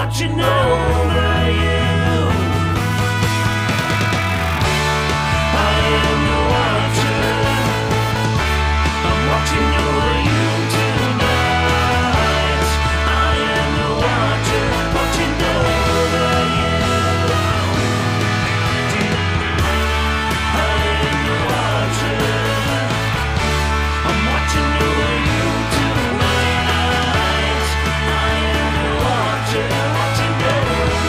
watching over you. I am the watcher. I'm watching over you tonight. I am the watcher, watching over you. I am the watcher. I'm watching over you tonight. I am the watcher, watching over you.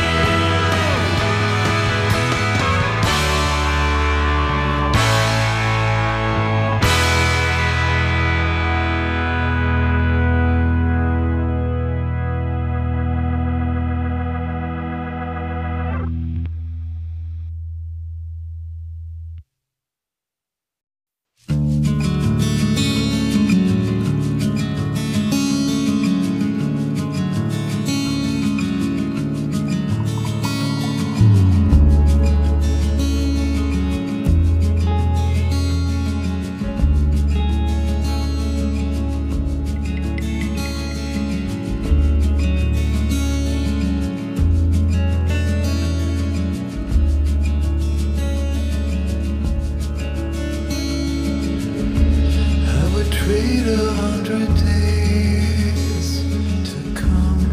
I would trade 100 days to come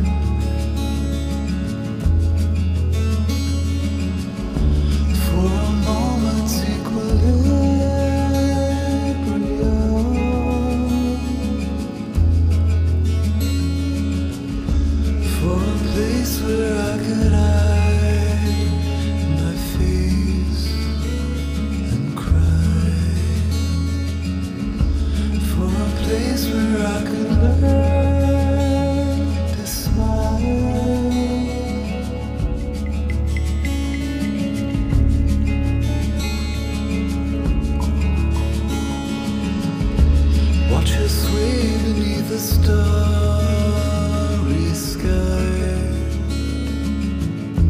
for a moment's equilibrium, for a place where I could hide my face and cry, for a place where I could learn to smile. Watch her sway beneath the starry sky.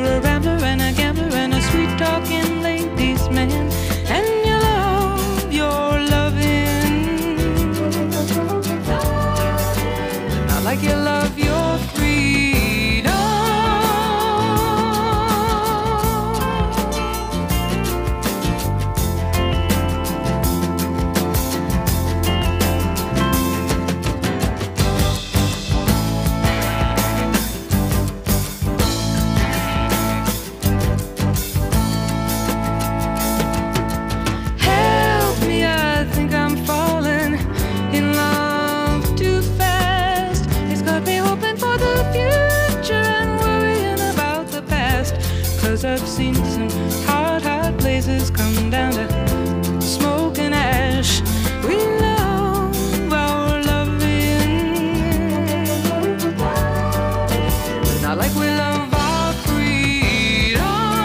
You're a rambler and a gambler and a sweet talking ladies man, and you love your loving, not like you love your freedom. I've seen some hot, hot blazes come down to smoke and ash. We love our loving, not like we love our freedom.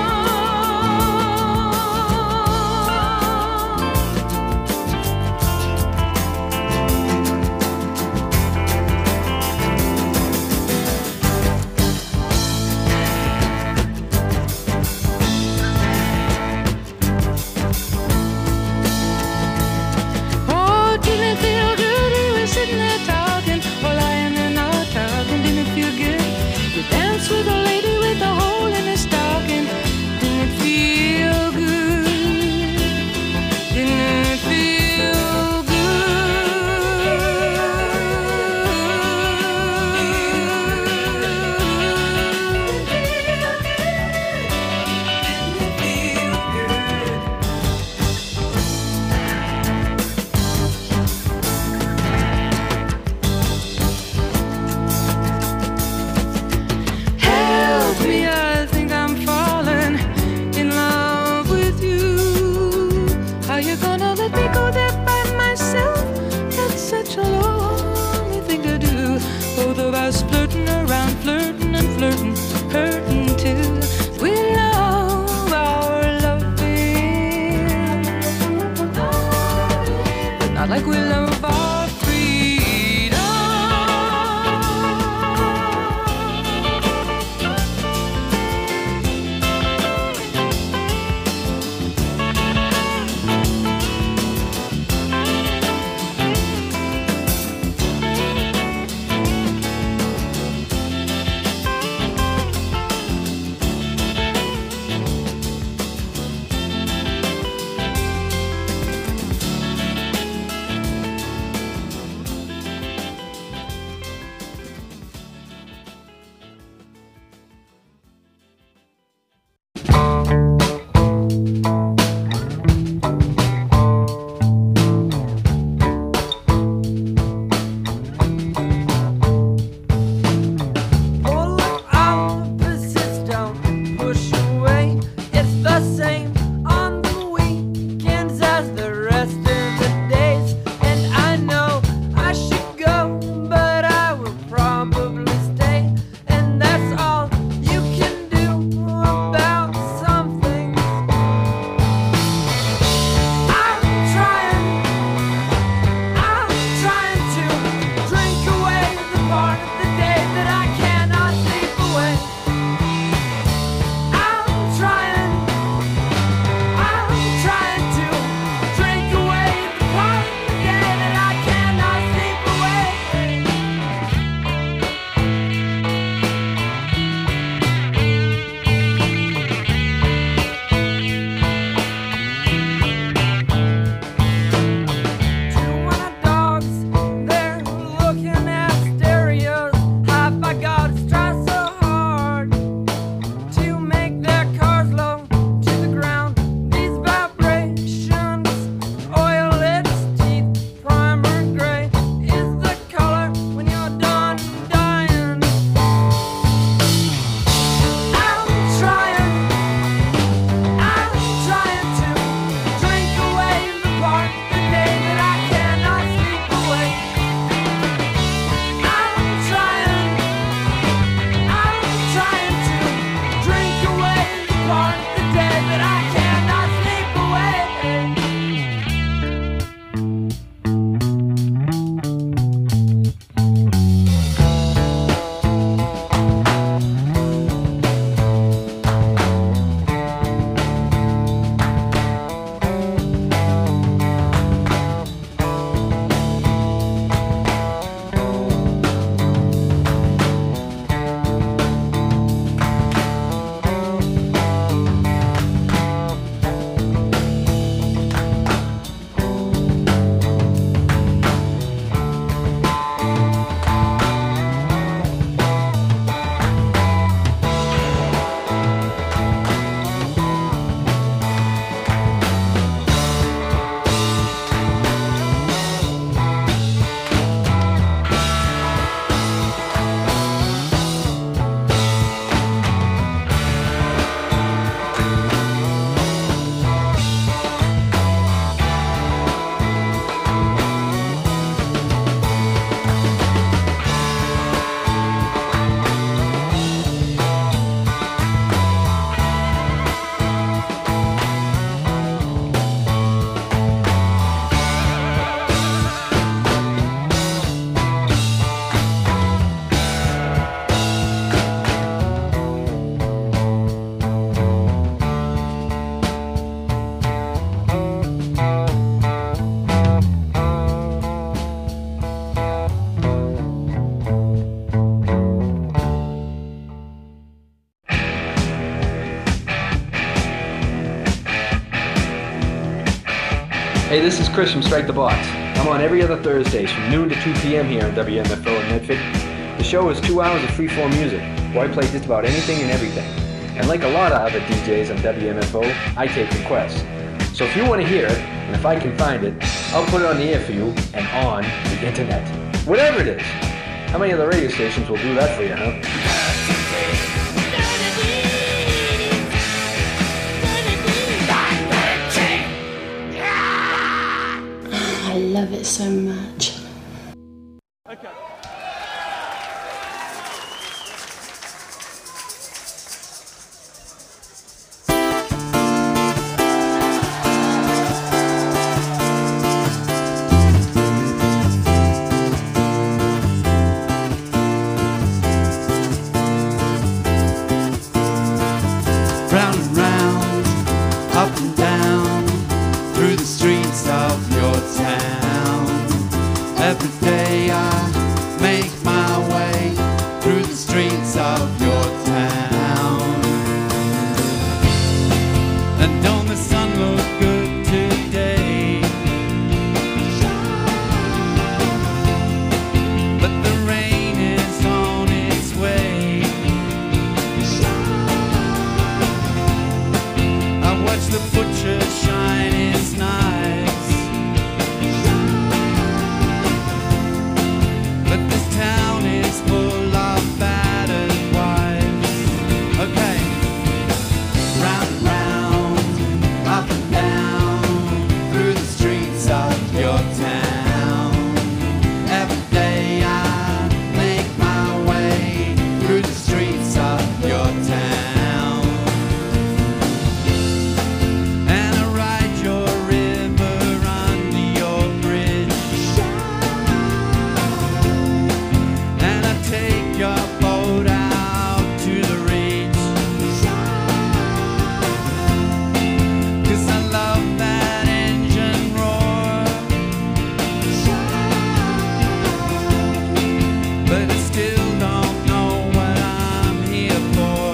With a lady with a hole in her stocking, didn't it feel good? Didn't it feel flirting around, flirting and flirting, hurting too. We love our loving, but not like we love our freedom. Hey, this is Chris from Strike the Box. I'm on every other Thursdays from noon to 2 p.m. here on WMFO in Medford. The show is 2 hours of free-form music, where I play just about anything and everything. And like a lot of other DJs on WMFO, I take requests. So if you want to hear it, and if I can find it, I'll put it on the air for you and on the internet. Whatever it is. How many other radio stations will do that for you, huh? I love it so much. Okay. Round and round, up and down, through the streets of your town. Every day I make my way through the streets of your town. And don't the sun look good today? But the rain is on its way. I watch the butcher shine his knives, but this town is full of battered wives. Okay, round and round, up and down, through the streets of your town. Every day I make my way through the streets of your town. And I ride your river under your bridge, and I take your boat out to the reach, 'cause I love that engine roar. But I still don't know what I'm here for.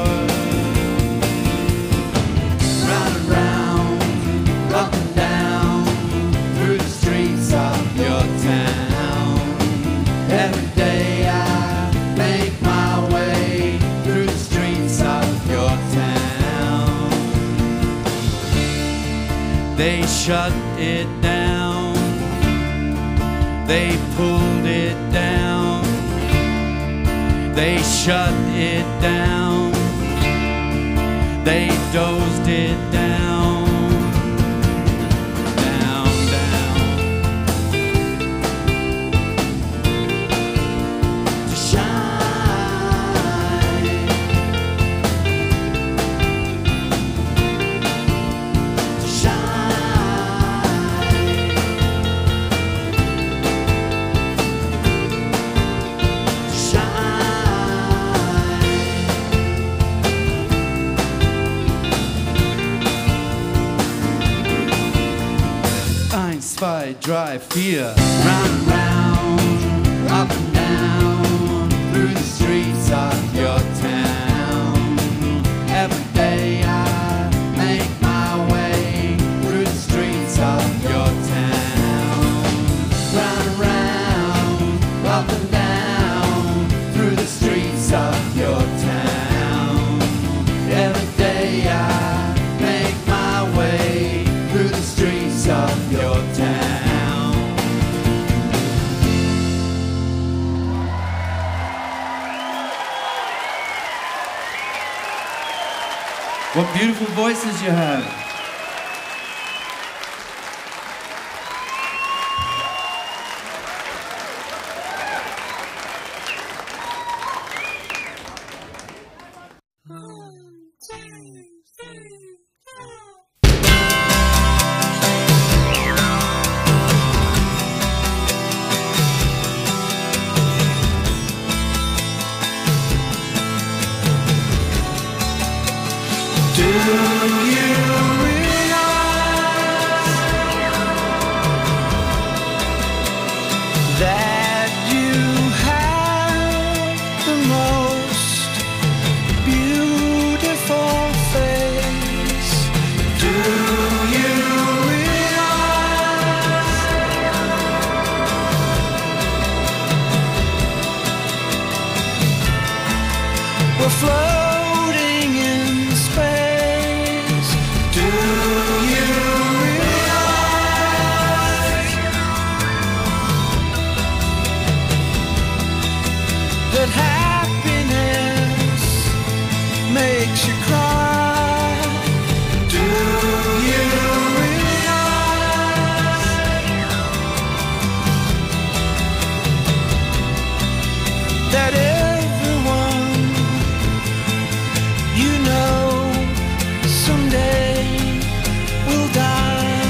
Round and round, up and down, through the streets of your town. Every day I make my way through the streets of your town. They shut it down, they pulled it down, they shut it down, they dozed it down, down, down. To shine, to shine, to shine. Eins, zwei, drei, vier. Round and round, up and down, through the streets of your town. Every day I make my way through the streets of your town. Round and round, up and down, through the streets of your town. Every day I make my way through the streets of your town. What beautiful voices you have. Do you realize that you have the most beautiful face? Do you realize We're floating in space. Do you realize that happiness makes you cry? Do you realize that everyone you know someday will die?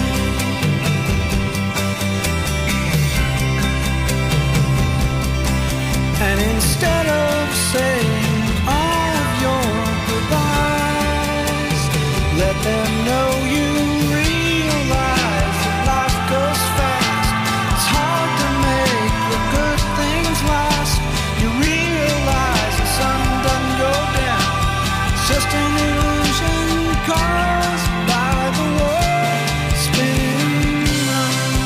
And instead of saying all of your goodbyes, let them know you realize that life goes fast. It's hard to make the good things last. You realize the sun doesn't go down. It's just an illusion caused by the world spinning round.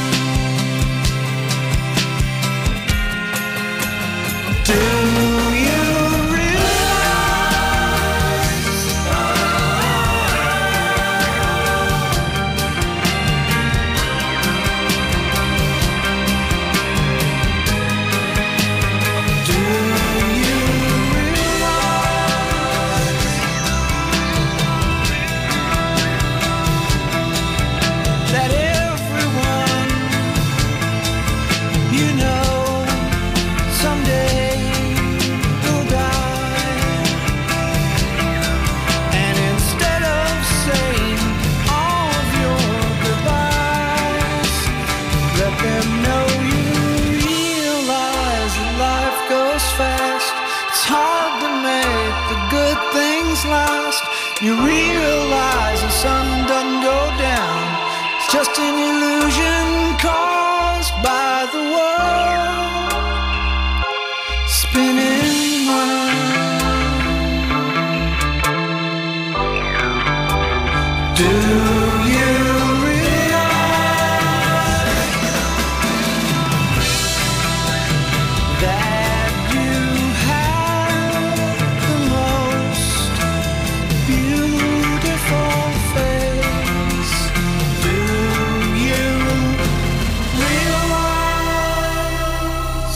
Do you that everyone you know someday will die? And instead of saying all of your goodbyes, let them know you realize that life goes fast. It's hard to make the good things last. You realize the sun doesn't go down. It's just an illusion caused by the world spinning round. Do you realize that you have the most beautiful face? Do you realize?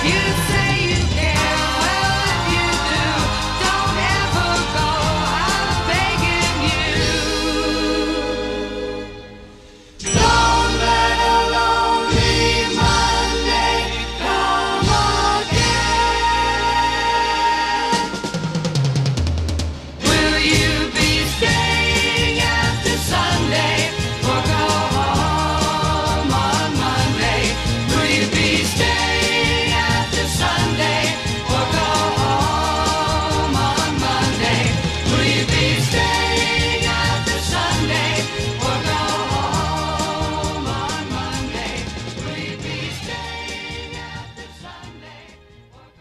You say you care, well if you do, don't ever go, I'm begging you. Don't let a lonely Monday come again. Will you be staying after Sunday or go home on Monday? Will you be staying after Sunday or go home on Monday? Will you be staying after Sunday or go home on Monday? Will you be staying after Sunday or go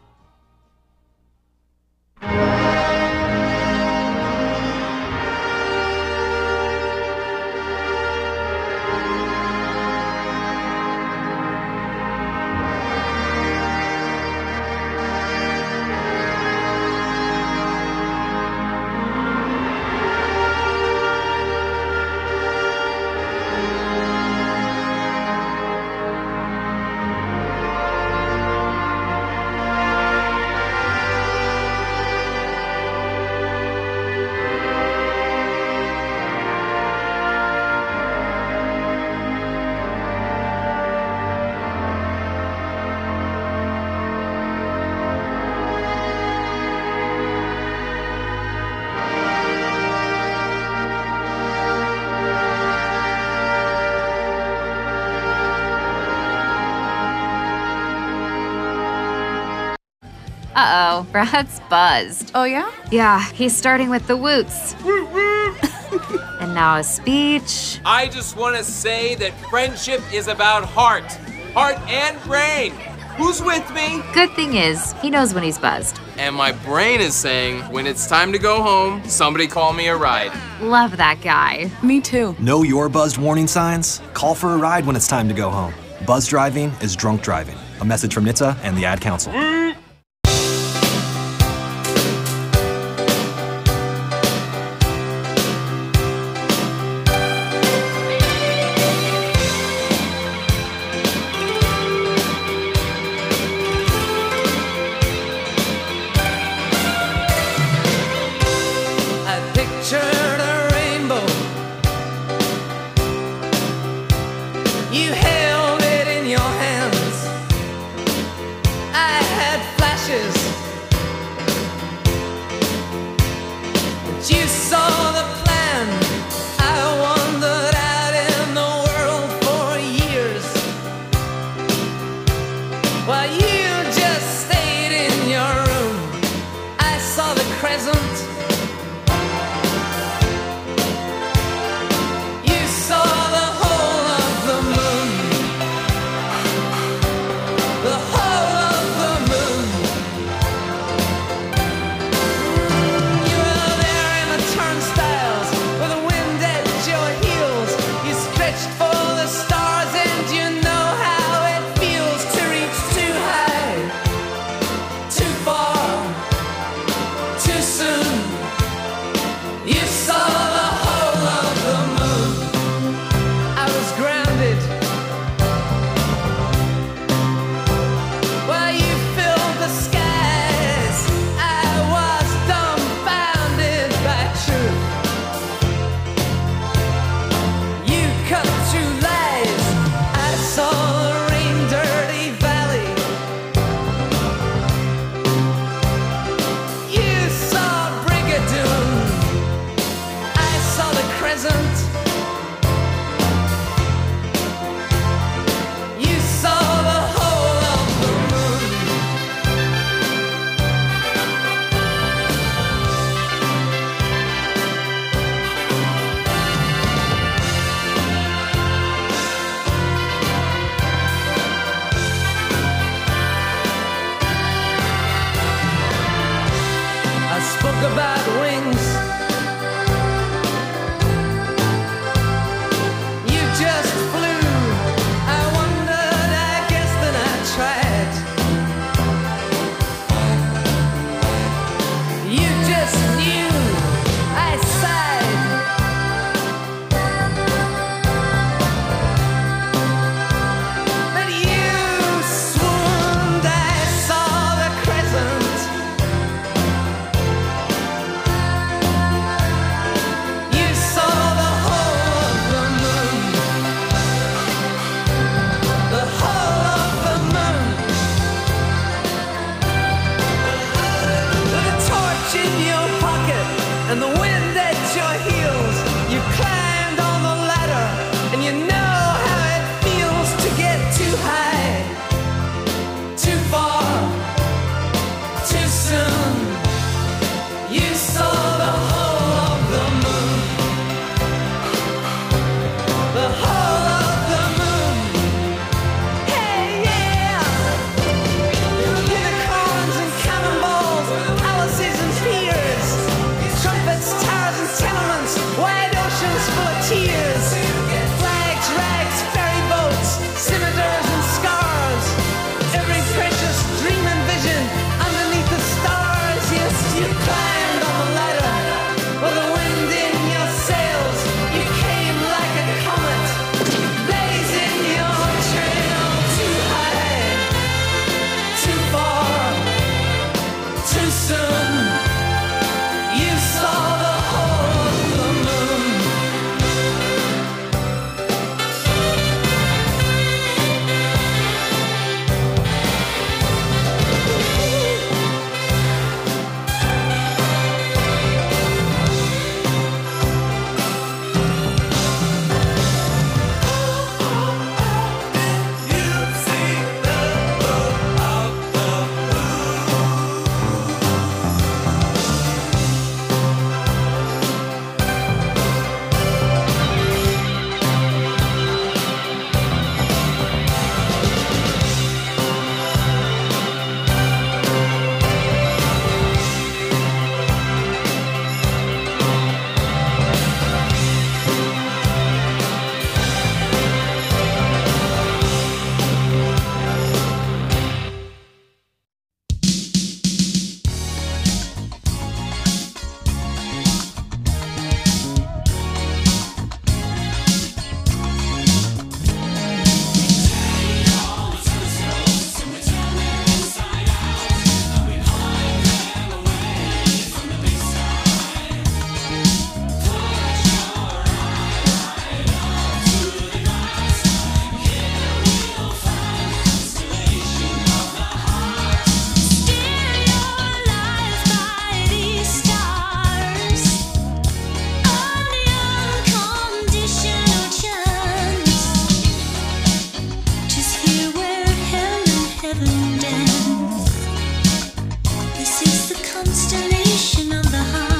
Uh-oh, Brad's buzzed. Oh, yeah? Yeah, he's starting with the woots. And now a speech. I just want to say that friendship is about heart and brain. Who's with me? Good thing is, he knows when he's buzzed. And my brain is saying, when it's time to go home, somebody call me a ride. Love that guy. Me too. Know your buzzed warning signs? Call for a ride when it's time to go home. Buzz driving is drunk driving. A message from NHTSA and the Ad Council. I pictured a rainbow. You held it in your hands. I had flashes, but you saw the plan. I wandered out in the world for years, while you just stayed in your room. I saw the crescent. You saw the whole of the moon, the whole of the moon. You were there in the turnstiles with the wind at your heels. You stretched for the stars and you know how it feels to reach too high, too far, too soon. constellation of the heart.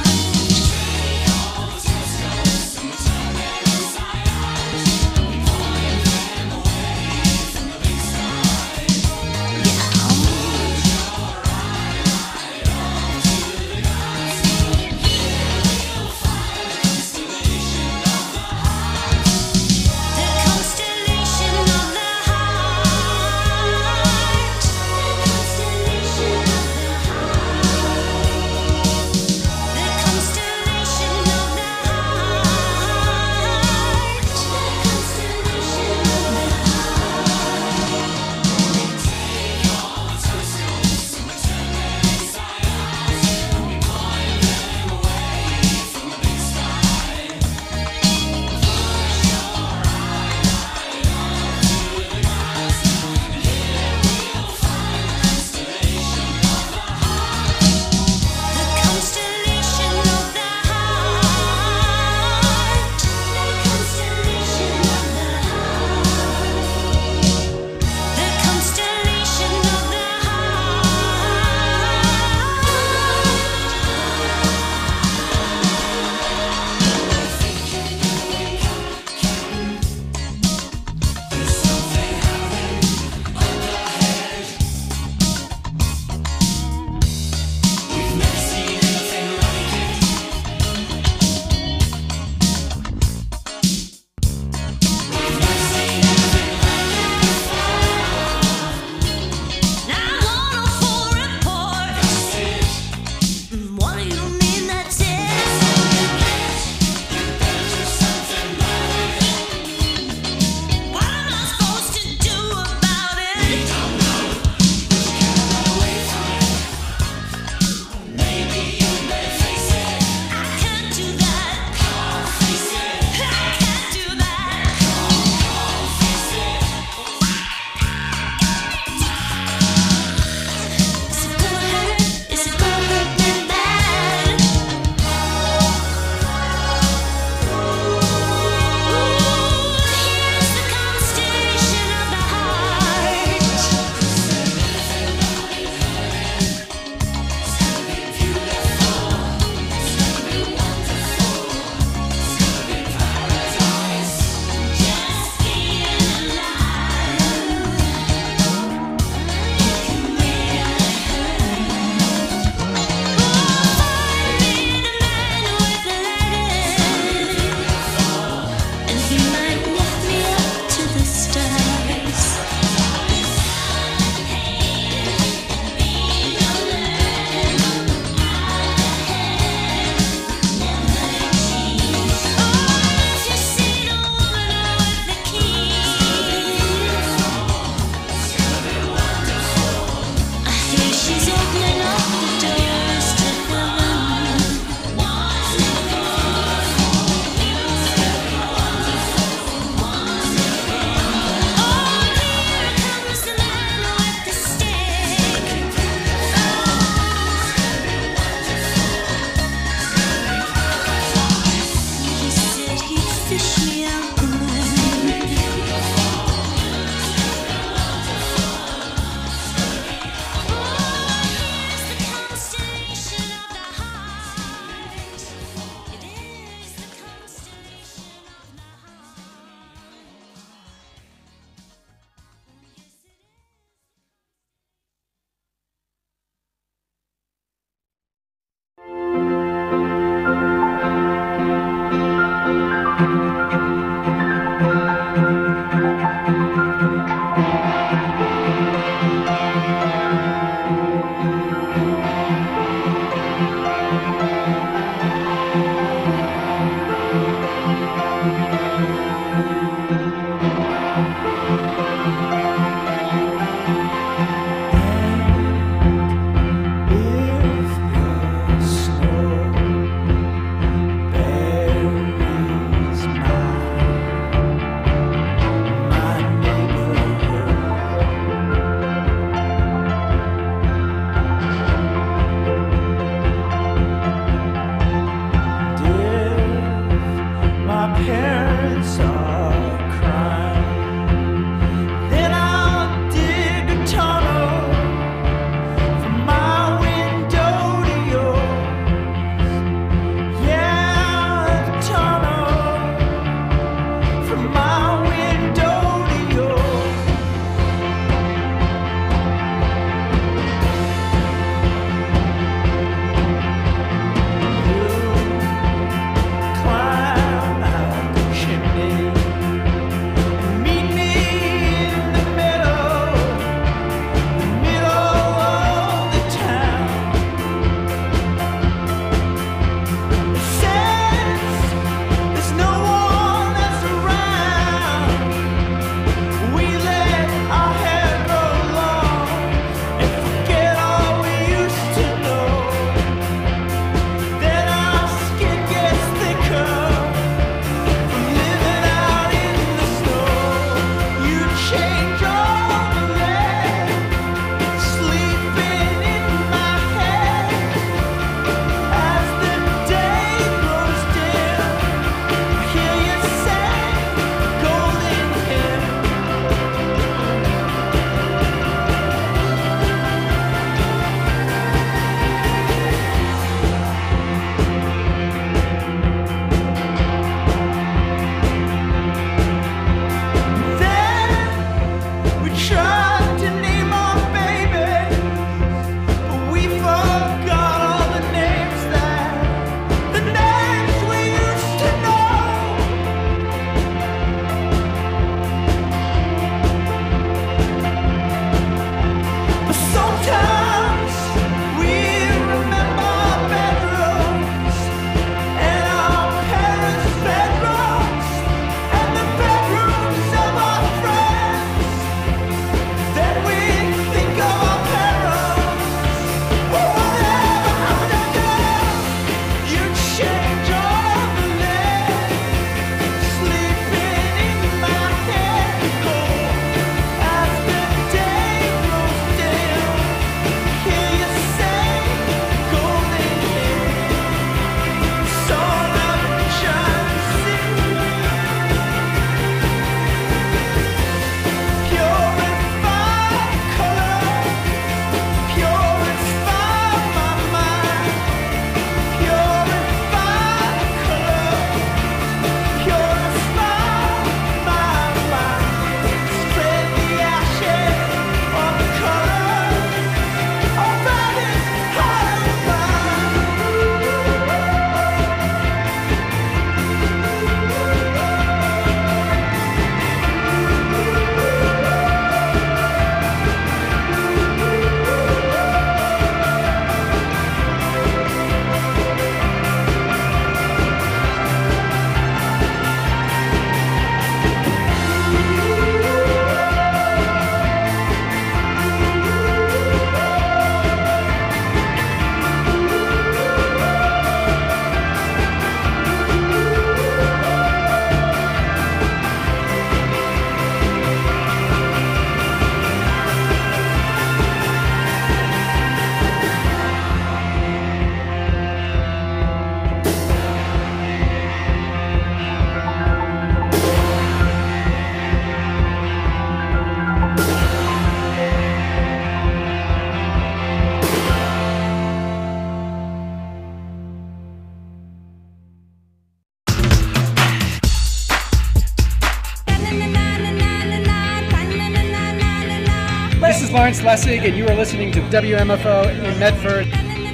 Lawrence Lessig, and you are listening to WMFO in Medford.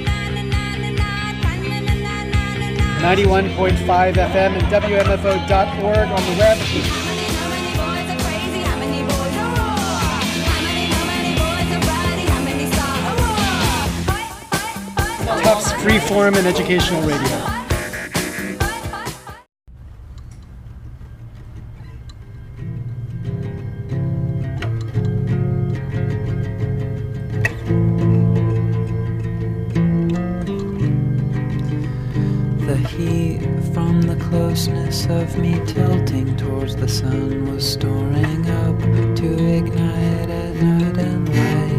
91.5 FM and WMFO.org on the web. Tufts Freeform and Educational Radio. Of me tilting towards the sun was storing up to ignite at night and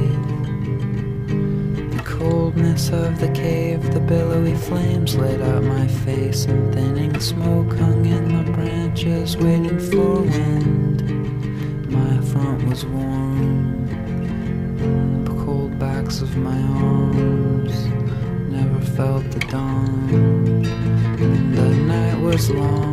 light. The coldness of the cave, the billowy flames lit up my face, and thinning smoke hung in the branches waiting for wind. My front was warm, the cold backs of my arms never felt the dawn, and the night was long.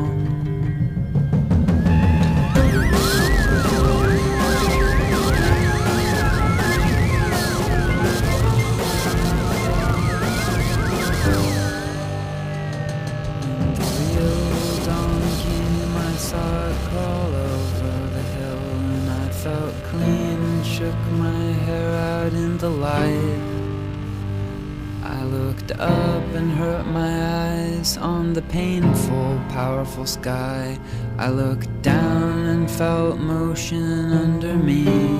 On the painful, powerful sky, I looked down and felt motion under me.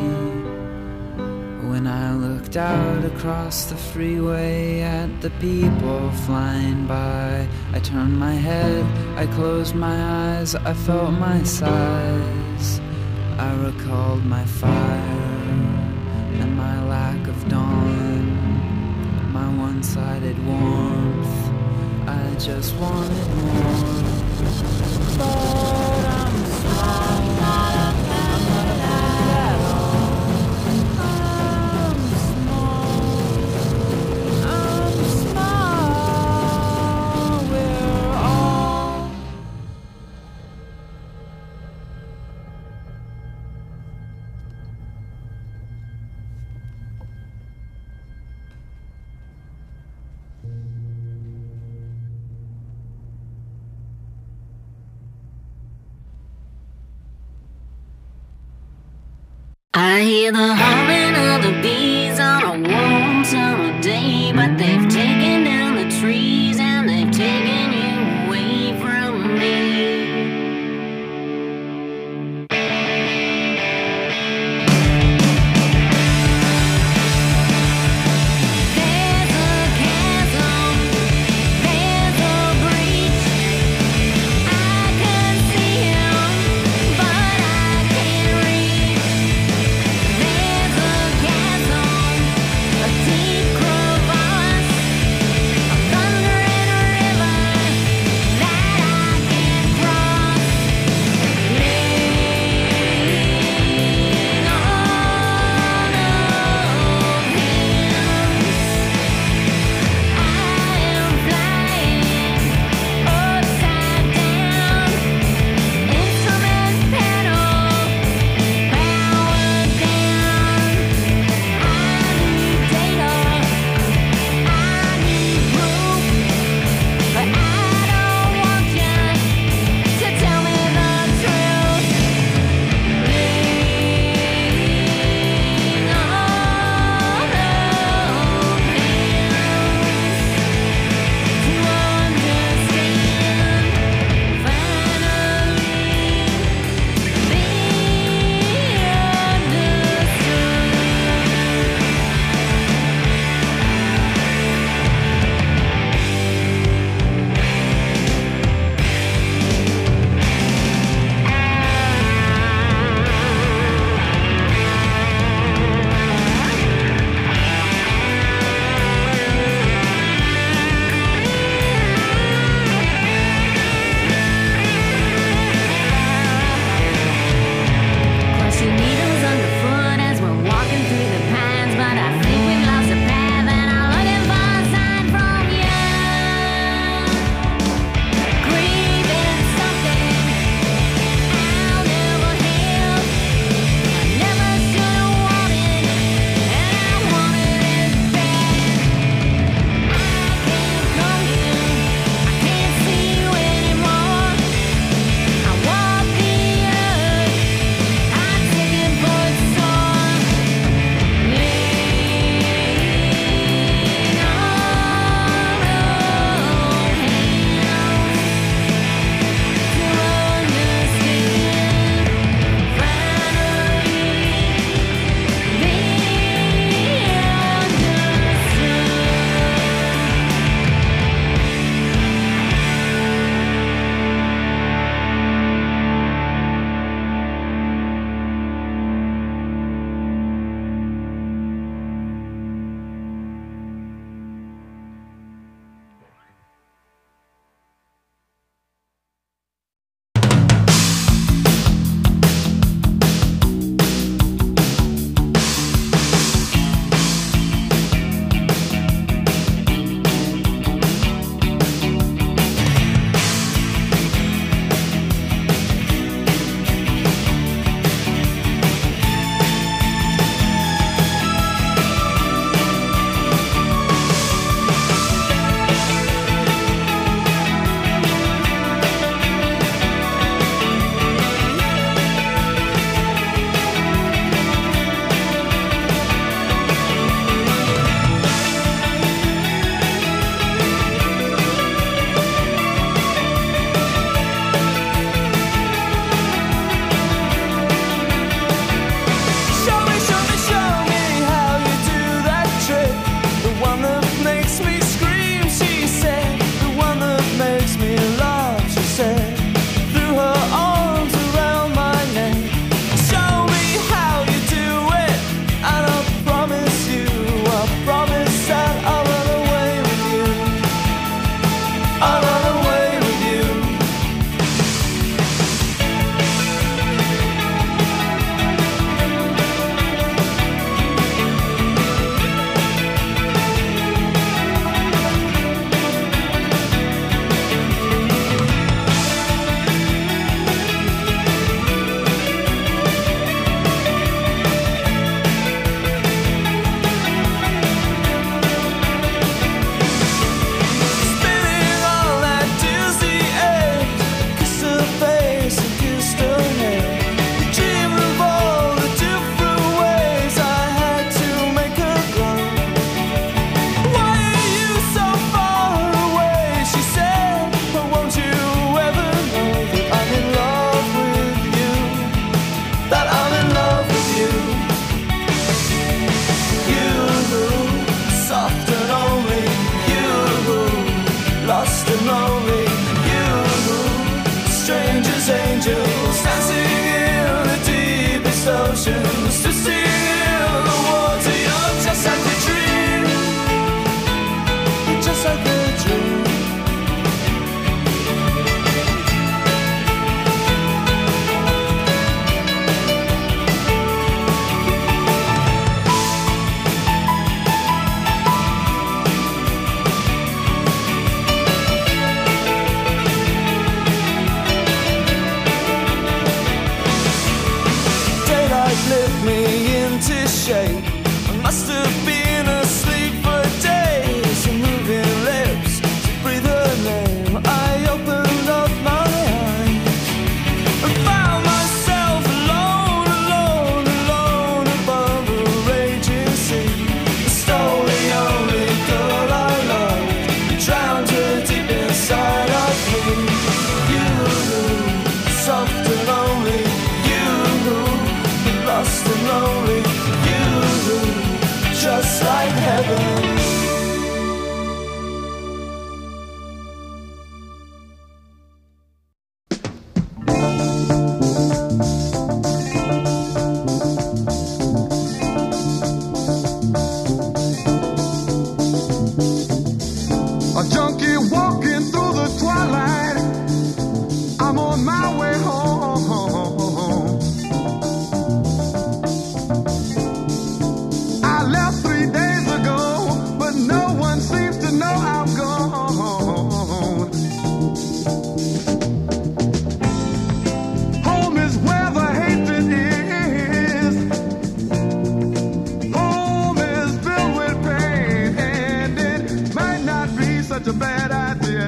When I looked out across the freeway at the people flying by, I turned my head, I closed my eyes, I felt my size. I recalled my fire and my lack of dawn, my one-sided warmth. I just wanted more, but I'm small, I'm not big at all. I'm small, we're all. I hear the humming of the bees on a warm summer day, but they've taken down the trees and they've taken you away from me. There's a chasm, there's a breach. I can see him, but I can't reach. There's a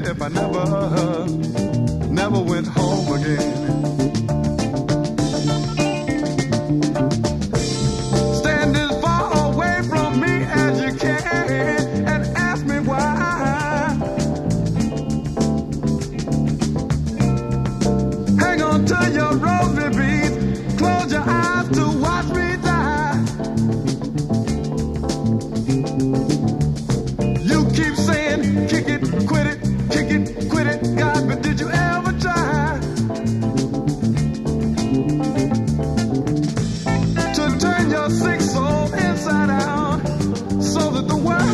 if I never went home again. Stand as far away from me as you can and ask me why. Hang on to your rosary beads, close your eyes to watch me die. You keep saying, kick it, quit it, kick it, quit it, God, but did you ever try to turn your sick soul inside out so that the world